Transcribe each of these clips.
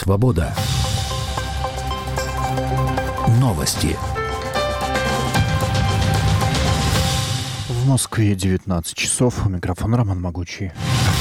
Свобода. Новости. В Москве 19 часов. У микрофона Роман Могучий.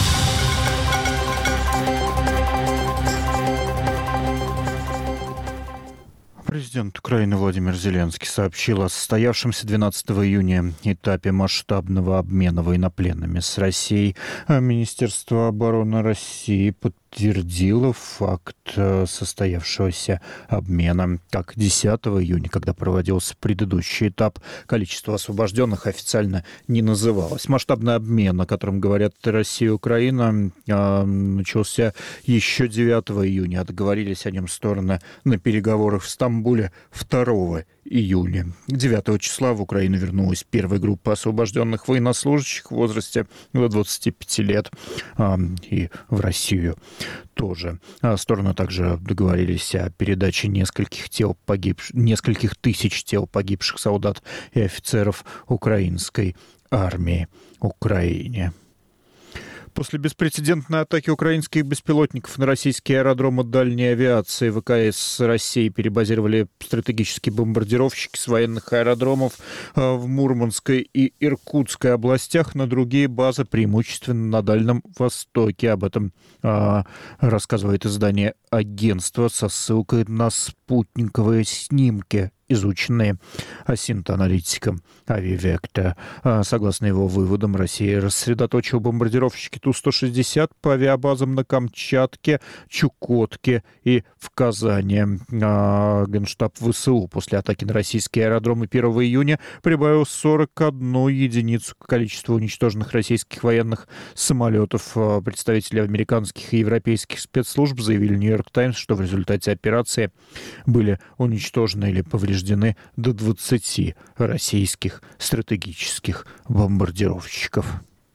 Президент Украины Владимир Зеленский сообщил о состоявшемся 12 июня этапе масштабного обмена военнопленными с Россией. Министерство обороны России подтвердило факт состоявшегося обмена. Как 10 июня, когда проводился предыдущий этап, количество освобожденных официально не называлось. Масштабный обмен, о котором говорят Россия и Украина, начался еще 9 июня. Договорились о нем стороны на переговорах в Стамбуле 2 июня. 9 числа в Украину вернулась первая группа освобожденных военнослужащих в возрасте до 25 лет, и в Россию тоже. Стороны также договорились о передаче нескольких тысяч тел погибших солдат и офицеров украинской армии Украине. После беспрецедентной атаки украинских беспилотников на российские аэродромы дальней авиации ВКС России перебазировали стратегические бомбардировщики с военных аэродромов в Мурманской и Иркутской областях на другие базы, преимущественно на Дальнем Востоке. Об этом рассказывает издание «Агентство» со ссылкой на спутниковые снимки, изученные осинт-аналитиком Авивекта. Согласно его выводам, Россия рассредоточила бомбардировщики Ту-160 по авиабазам на Камчатке, Чукотке и в Казани. Генштаб ВСУ после атаки на российские аэродромы 1 июня прибавил 41 единицу к количеству уничтоженных российских военных самолетов. Представители американских и европейских спецслужб заявили «Нью-Йорк Таймс», что в результате операции были уничтожены или повреждены до 20 российских стратегических бомбардировщиков.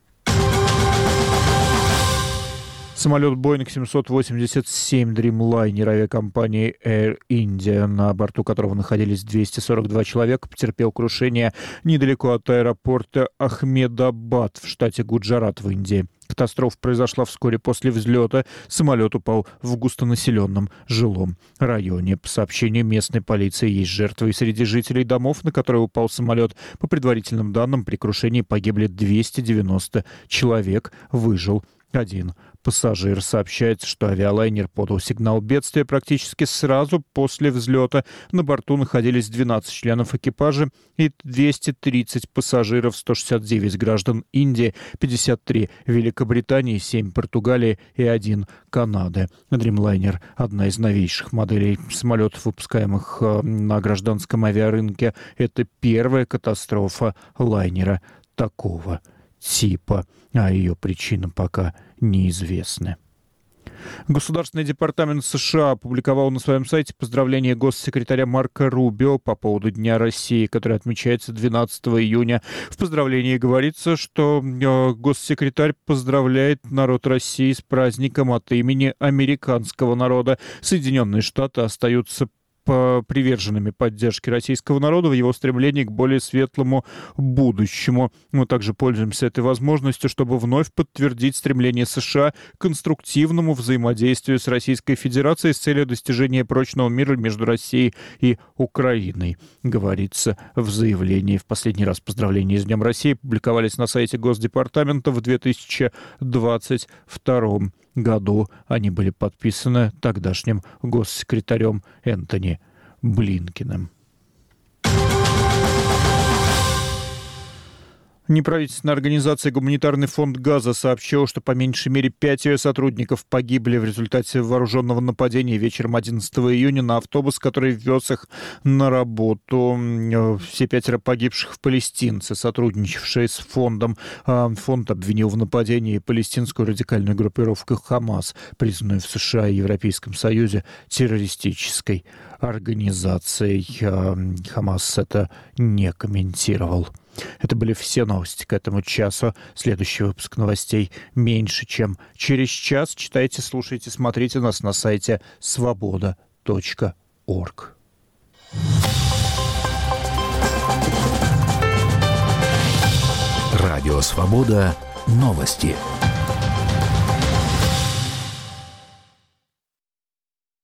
Самолет Boeing 787 Dreamliner авиакомпании Air India, на борту которого находились 242 человека, потерпел крушение недалеко от аэропорта Ахмедабад в штате Гуджарат в Индии. Катастрофа произошла вскоре после взлета. Самолет упал в густонаселенном жилом районе. По сообщению местной полиции, есть жертвы и среди жителей домов, на которые упал самолет. По предварительным данным, при крушении погибли 290 человек. Выжил один пассажир. Сообщается, что авиалайнер подал сигнал бедствия практически сразу после взлета. На борту находились 12 членов экипажа и 230 пассажиров, 169 граждан Индии, 53 Великобритании, 7 Португалии и 1 Канады. Dreamliner – одна из новейших моделей самолетов, выпускаемых на гражданском авиарынке. Это первая катастрофа лайнера такого типа, а ее причина пока неизвестны. Государственный департамент США опубликовал на своем сайте поздравления госсекретаря Марко Рубио по поводу Дня России, который отмечается 12 июня. В поздравлении говорится, что госсекретарь поздравляет народ России с праздником от имени американского народа. Соединенные Штаты остаются приверженными поддержке российского народа в его стремлении к более светлому будущему. Мы также пользуемся этой возможностью, чтобы вновь подтвердить стремление США к конструктивному взаимодействию с Российской Федерацией с целью достижения прочного мира между Россией и Украиной, говорится в заявлении. В последний раз поздравления с Днем России публиковались на сайте Госдепартамента в 2022 году. Они были подписаны тогдашним госсекретарем Энтони Блинкеном. Неправительственная организация «Гуманитарный фонд Газа» сообщила, что по меньшей мере 5 ее сотрудников погибли в результате вооруженного нападения вечером 11 июня на автобус, который вез их на работу. Все 5 погибших палестинцы, сотрудничавшие с фондом. Фонд обвинил в нападении палестинскую радикальную группировку «Хамас», признанную в США и Европейском Союзе террористической организацией. «Хамас» это не комментировал. Это были все новости к этому часу. Следующий выпуск новостей меньше, чем через час. Читайте, слушайте, смотрите нас на сайте svoboda.org. Радио «Свобода». Новости.